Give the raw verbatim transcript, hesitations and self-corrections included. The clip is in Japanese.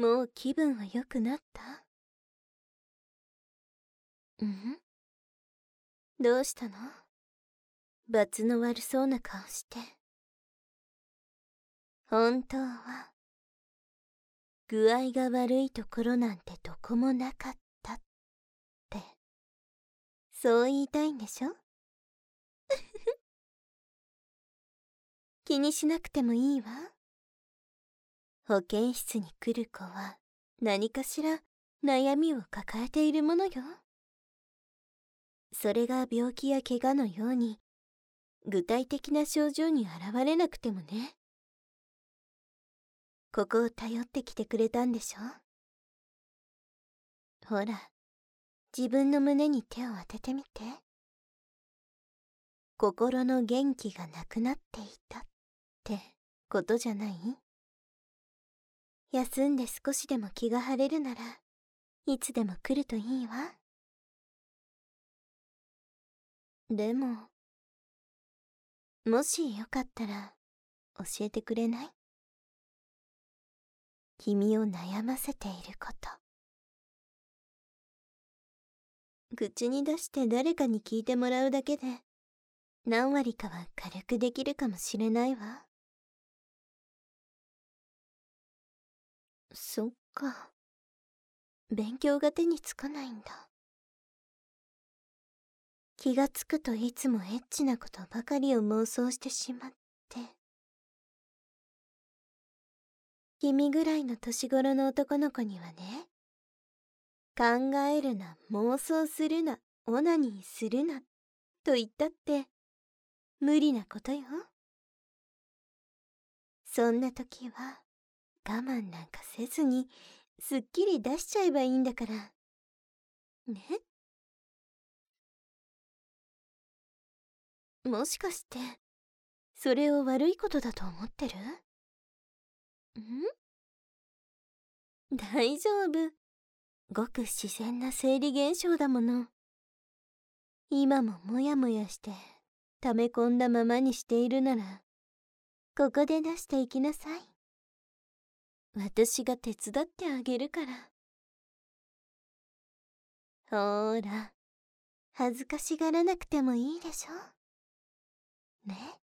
もう気分は良くなった？うん？どうしたの？罰の悪そうな顔して。本当は具合が悪いところなんてどこもなかったって、そう言いたいんでしょ？気にしなくてもいいわ。保健室に来る子は何かしら悩みを抱えているものよ。それが病気や怪我のように具体的な症状に現れなくてもね。ここを頼ってきてくれたんでしょ？ほら、自分の胸に手を当ててみて。心の元気がなくなっていたってことじゃない？休んで少しでも気が晴れるならいつでも来るといいわ。でも、もしよかったら教えてくれない？君を悩ませていること。口に出して誰かに聞いてもらうだけで何割かは軽くできるかもしれないわ。そっか。勉強が手につかないんだ。気がつくといつもエッチなことばかりを妄想してしまって。君ぐらいの年頃の男の子にはね、考えるな、妄想するな、オナニーするなと言ったって無理なことよ。そんな時は我慢なんかせずにすっきり出しちゃえばいいんだから。ね？もしかしてそれを悪いことだと思ってる？ん？大丈夫。ごく自然な生理現象だもの。今もモヤモヤして溜め込んだままにしているなら、ここで出していきなさい。私が手伝ってあげるから。ほーら、恥ずかしがらなくてもいいでしょ。ね。